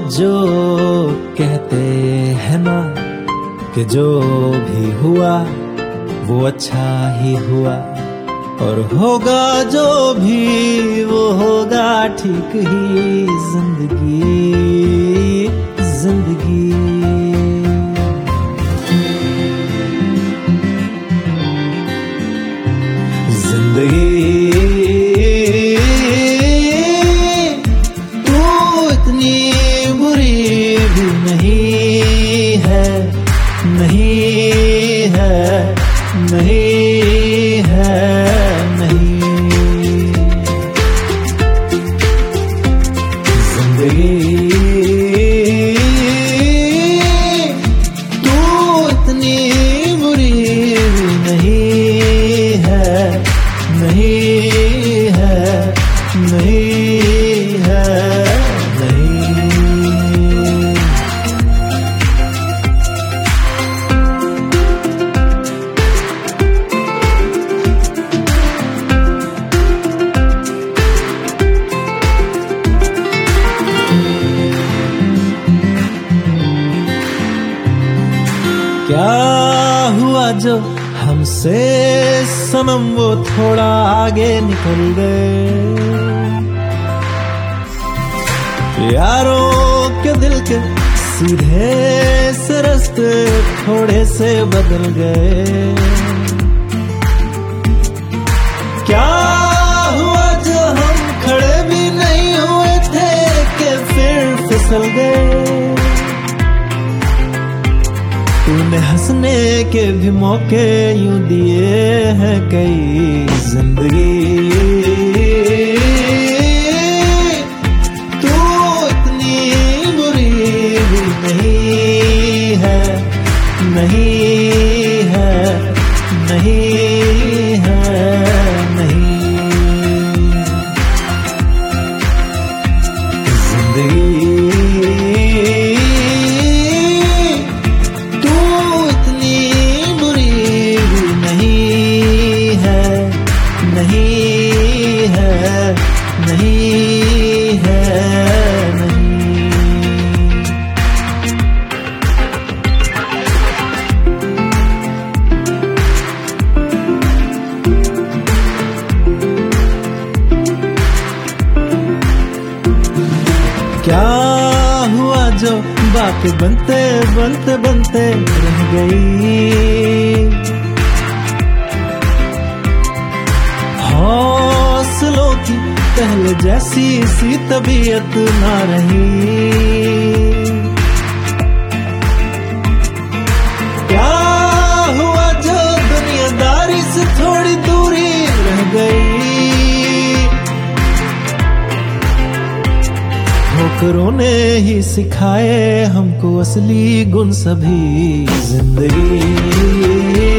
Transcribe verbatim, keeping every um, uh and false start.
जो कहते हैं ना कि जो भी हुआ वो अच्छा ही हुआ, और होगा जो भी वो होगा ठीक ही। जिंदगी जिंदगी जिंदगी तू इतनी बुरी भी नहीं है, नहीं है, नहीं है, नहीं। जिंदगी तू इतनी बुरी भी नहीं है, नहीं है, नहीं है, नहीं। क्या हुआ जो हमसे सनम वो थोड़ा आगे निकल गए, यारों के दिल के सीधे से रास्ते थोड़े से बदल गए। क्या हुआ जो हम खड़े भी नहीं हुए थे कि फिर फिसल गए। तूने हंसने के भी मौके यूं दिए हैं कई। जिंदगी तू इतनी बुरी भी नहीं है, नहीं है, नहीं है, नहीं। जिंदगी नहीं है, नहीं है, नहीं। क्या हुआ जो बात बनते बनते बनते रह गई। हौसलों की पहले जैसी सी तबीयत ना रही। क्या हुआ जो दुनियादारी से थोड़ी दूरी रह गई। ठोकरों ने ही सिखाए हमको असली गुण सभी। जिंदगी